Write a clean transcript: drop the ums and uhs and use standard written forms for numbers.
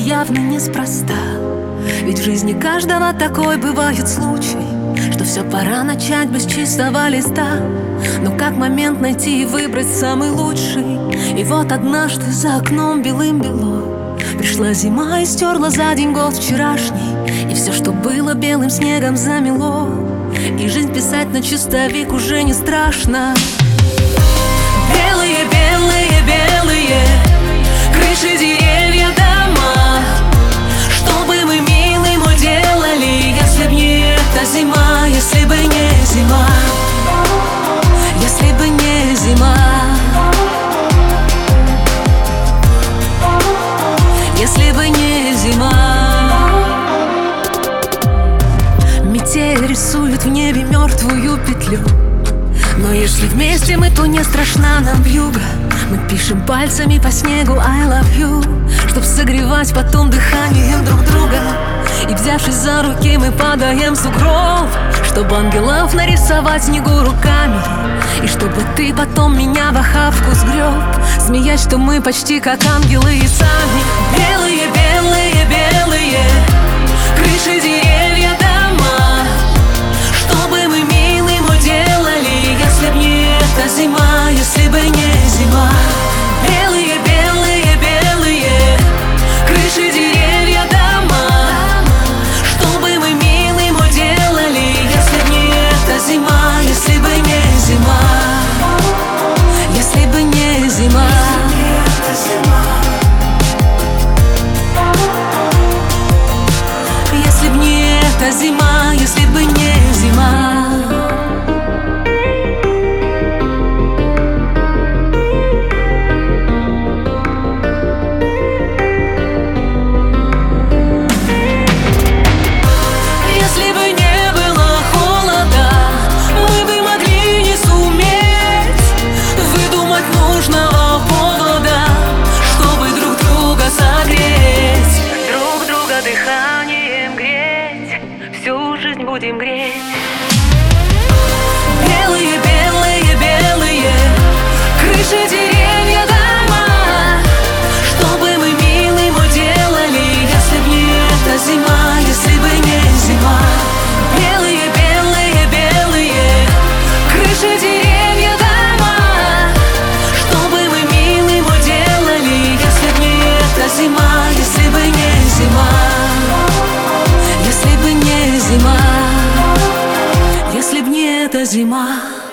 явно неспроста. Ведь в жизни каждого такой бывает случай, что все пора начать бы с чистого листа. Но как момент найти и выбрать самый лучший? И вот однажды за окном белым-бело пришла зима и стерла за день год вчерашний. И все, что было белым снегом, замело. И жизнь писать на чистовик уже не страшно. Белые, белые, белые крыши, деревья, дома. Что бы мы, милый мой, делали, если б не эта зима, если бы не зима, если бы не зима, если бы не зима. Метель рисует в небе мертвую петлю, но если вместе мы, то не страшна нам вьюга. Мы пишем пальцами по снегу I love you, чтоб согревать потом дыханием друг друга. И взявшись за руки, мы падаем в сугроб, чтобы ангелов нарисовать в снегу руками. И чтобы ты потом меня в охапку сгреб, смеясь, что мы почти как ангелы и сами. Белые, белые, белые крыши, деревья, дома. Что бы мы, милый мой, делали, если б не эта зима, если бы не зима. Белые, белые, белые крыши, деревья, дома. Что бы мы, милый мой, делали, если б не эта зима, если бы не зима, если бы не зима, если б не эта зима, если бы не зима. Дыханием греть, всю жизнь будем греть. Белые, белые, белые крыши, деревья, дома. Что бы мы, милый мой, делали, если б не эта зима, если бы не зима. Белые, белые, белые крыши, деревья, дома. Что бы мы, милый мой, делали, если б не эта зима, если бы не зима, если бы не зима, если б не эта зима.